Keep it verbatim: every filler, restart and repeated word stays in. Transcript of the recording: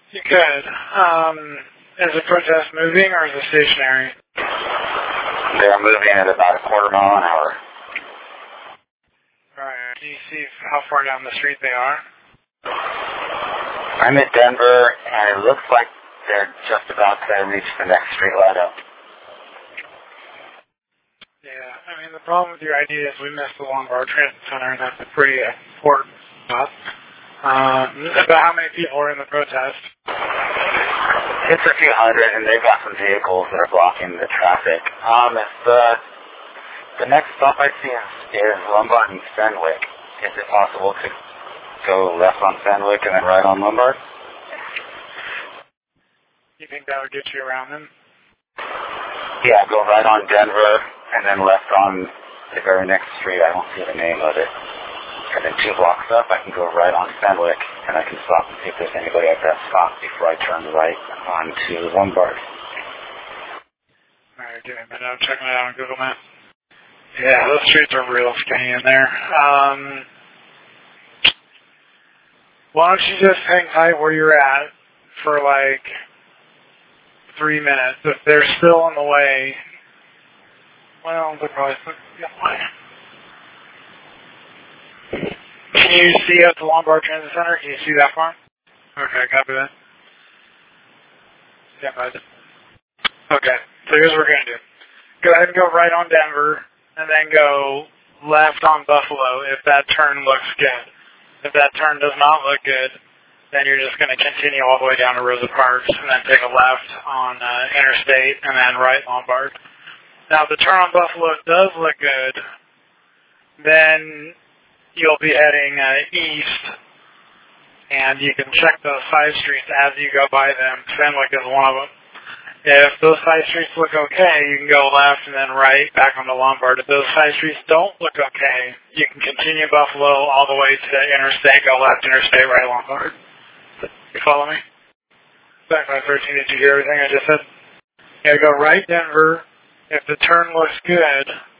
You could. Um, is the protest moving or is it stationary? They're moving at about a quarter mile an hour. Alright. Do you see how far down the street they are? I'm at Denver, and it looks like they're just about to reach the next street light up. Yeah, I mean, the problem with your idea is we missed the Lombard Transit Center, and that's a pretty important spot. Um, about how many people are in the protest? It's a few hundred, and they've got some vehicles that are blocking the traffic. Um, if the, the next stop I see is, is Lombard and Fenwick. Is it possible to go left on Fenwick and then right on Lombard? You think that would get you around them? Yeah, go right on Denver, and then left on the very next street. I don't see the name of it. And then two blocks up, I can go right on Fenwick, and I can stop and see if there's anybody at that stop before I turn right onto Lombard. Alright, give me a minute. I'm checking it out on Google Maps. Yeah, those streets are real skinny in there. Um, why don't you just hang tight where you're at for like three minutes. If they're still on the way, well, they're probably still the way. Can you see at the Lombard Transit Center? Can you see that far? Okay, copy that. Yeah, I did. Okay, so here's what we're going to do. Go ahead and go right on Denver, and then go left on Buffalo if that turn looks good. If that turn does not look good, then you're just going to continue all the way down to Rosa Parks, and then take a left on uh, Interstate, and then right Lombard. Now, if the turn on Buffalo does look good, then you'll be heading uh, east, and you can check those side streets as you go by them. Fenwick is one of them. If those side streets look okay, you can go left and then right back onto Lombard. If those side streets don't look okay, you can continue Buffalo all the way to Interstate, go left Interstate, right Lombard. You follow me? Back five thirteen, did you hear everything I just said? Yeah, go right Denver. If the turn looks good,